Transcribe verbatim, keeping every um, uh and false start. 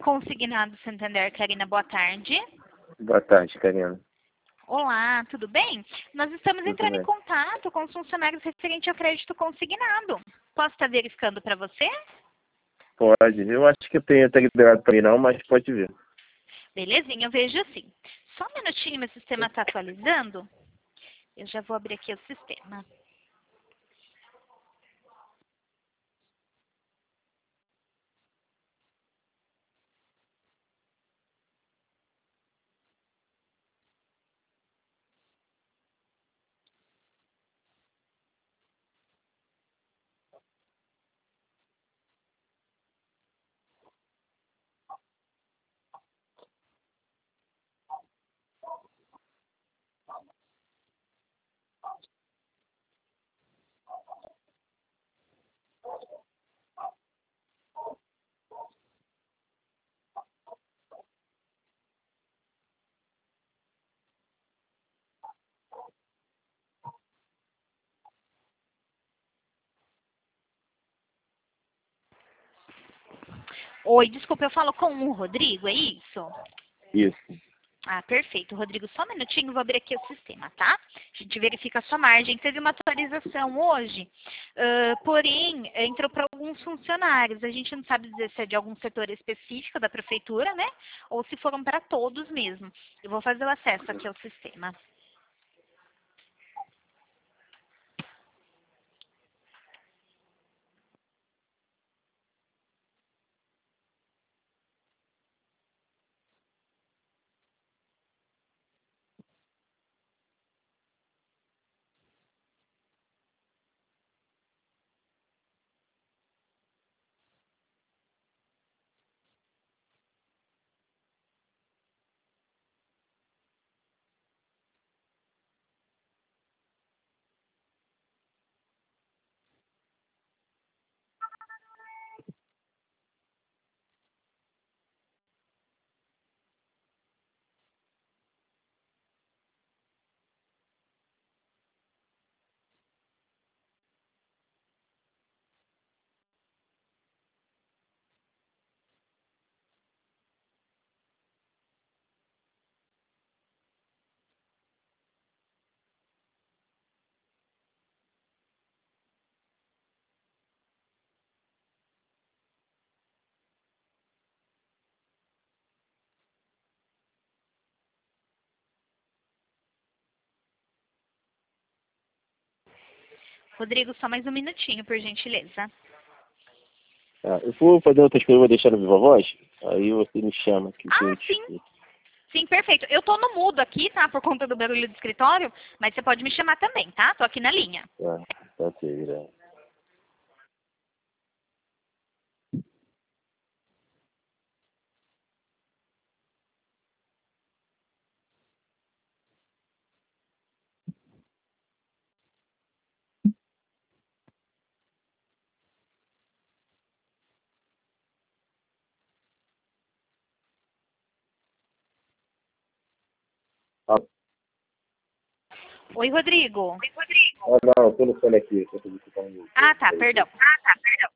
Consignado Santander, Karina, boa tarde. Boa tarde, Karina. Olá, tudo bem? Nós estamos Tudo entrando em bem. contato com os funcionários referente ao crédito consignado. Posso estar verificando para você? Pode. Eu acho que eu tenho até liberado para mim não, mas pode ver. Belezinha, eu vejo assim. Só um minutinho, meu sistema está atualizando. Eu já vou abrir aqui o sistema. Oi, desculpa, eu falo com o Rodrigo, é isso? Isso. Ah, perfeito. Rodrigo, só um minutinho, vou abrir aqui o sistema, tá? A gente verifica a sua margem. Teve uma atualização hoje, ãh, porém, entrou para alguns funcionários. A gente não sabe dizer se é de algum setor específico da prefeitura, né? Ou se foram para todos mesmo. Eu vou fazer o acesso aqui ao sistema. Rodrigo, só mais um minutinho, por gentileza. Tá. Eu vou fazer outras coisas, vou deixar no Viva Voz. Aí você me chama aqui que Ah, eu te sim. escuto. Sim, perfeito. Eu tô no mudo aqui, tá? Por conta do barulho do escritório, mas você pode me chamar também, tá? Tô aqui na linha. Tá, tá ok, né? Ah, Oi, Rodrigo. ah, não, o telefone aqui. Eu tô digitando isso Ah, tá, aí. perdão.